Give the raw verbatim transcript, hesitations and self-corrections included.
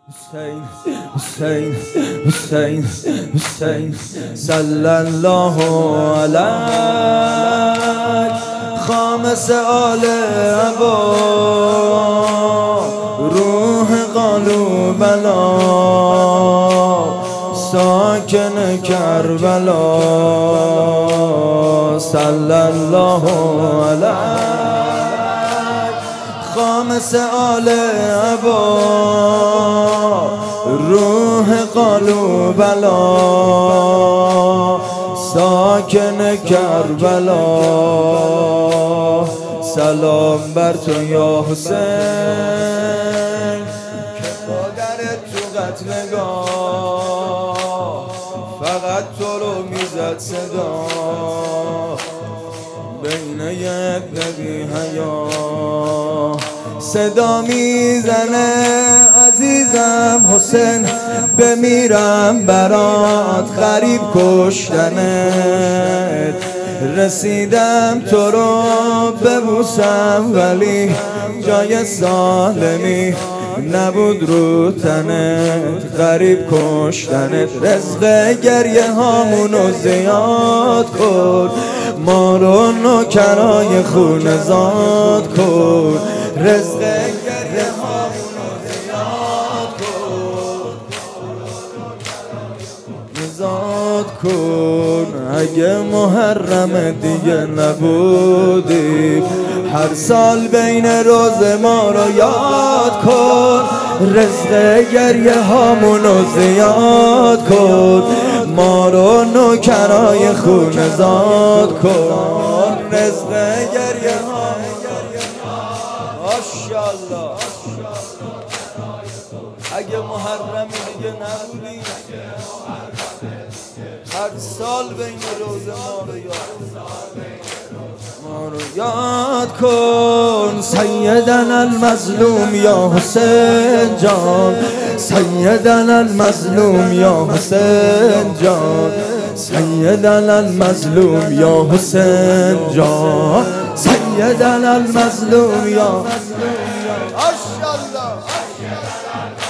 حسین حسین حسین حسین صلی الله علیک خامس آل عبا روح قالوا بلا ساکن کربلا صلی الله علیک خامس آل عبا روح قالوا بلا ساکن کربلا سلام بر تو یا حسین که مادرت تو قتلگاه فقط تو رو میزد صدا بین یک نبی حیا صدا میزنه عزیزم حسین بمیرم برات غریب کشتنت رسیدم تو رو ببوسم ولی جای سالمی نبود رو تنت غریب کشتنت رزق گریه هامونو زیاد کن ما رو نوکرای خون زاد کن رزق گریه هامونو زیاد کن زاد کن اگه محرم دیگه نبودی هر سال بین روز ما رو یاد کن رزق گریه هامونو زیاد کن ما رو نوکرای خون زاد کن رزق گریه هامونو ماشاءالله اگه محرم دیگه نبودی هر سال بین روز ما رو یاد ما رو یاد کن سیدنا المظلوم یا حسین جان سیدنا المظلوم یا حسین جان سیدنا المظلوم یا حسین جان سیدنا المظلوم یا ماشاءالله